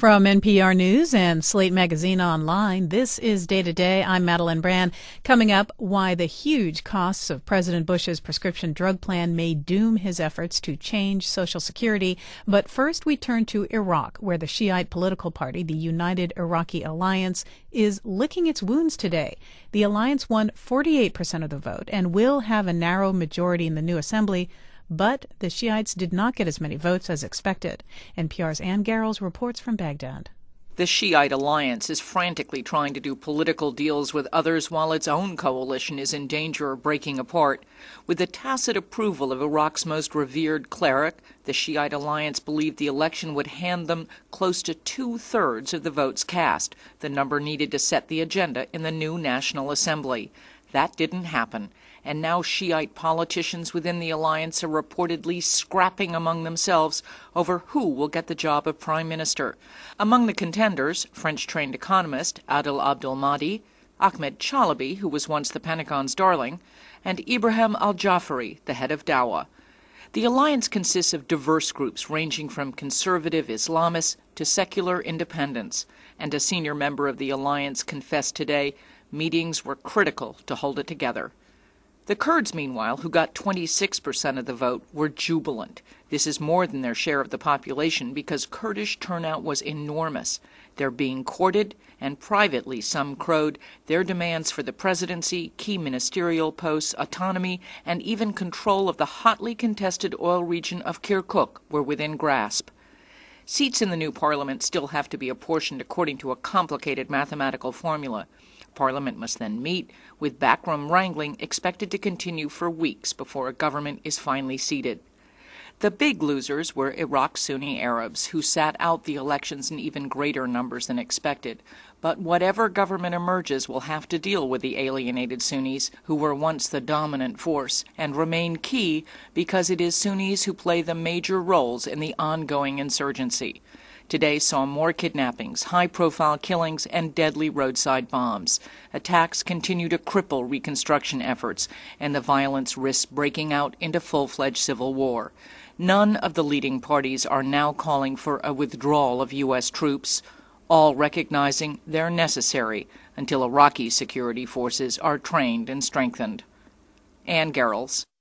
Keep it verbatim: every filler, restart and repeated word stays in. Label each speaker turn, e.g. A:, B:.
A: From N P R News and Slate Magazine Online, this is Day to Day. I'm Madeline Brand. Coming up, why the huge costs of President Bush's prescription drug plan may doom his efforts to change Social Security. But first, we turn to Iraq, where the Shiite political party, the United Iraqi Alliance, is licking its wounds today. The alliance won forty-eight percent of the vote and will have a narrow majority in the new assembly. But the Shiites did not get as many votes as expected. N P R's Ann Garrels reports from Baghdad.
B: The Shiite alliance is frantically trying to do political deals with others while its own coalition is in danger of breaking apart. With the tacit approval of Iraq's most revered cleric, the Shiite alliance believed the election would hand them close to two-thirds of the votes cast, the number needed to set the agenda in the new National Assembly. That didn't happen, and now Shiite politicians within the alliance are reportedly scrapping among themselves over who will get the job of prime minister. Among the contenders, French-trained economist Adel Abdel Mahdi, Ahmed Chalabi, who was once the Pentagon's darling, and Ibrahim al-Jafari, the head of Dawa. The alliance consists of diverse groups ranging from conservative Islamists to secular independents, and a senior member of the alliance confessed today meetings were critical to hold it together. The Kurds, meanwhile, who got twenty-six percent of the vote, were jubilant. This is more than their share of the population because Kurdish turnout was enormous. They're being courted, and privately some crowed their demands for the presidency, key ministerial posts, autonomy, and even control of the hotly contested oil region of Kirkuk were within grasp. Seats in the new parliament still have to be apportioned according to a complicated mathematical formula. Parliament must then meet, with backroom wrangling expected to continue for weeks before a government is finally seated. The big losers were Iraq's Sunni Arabs, who sat out the elections in even greater numbers than expected. But whatever government emerges will have to deal with the alienated Sunnis, who were once the dominant force, and remain key because it is Sunnis who play the major roles in the ongoing insurgency. Today saw more kidnappings, high-profile killings, and deadly roadside bombs. Attacks continue to cripple reconstruction efforts, and the violence risks breaking out into full-fledged civil war. None of the leading parties are now calling for a withdrawal of U S troops, all recognizing they're necessary until Iraqi security forces are trained and strengthened. Ann Garrels.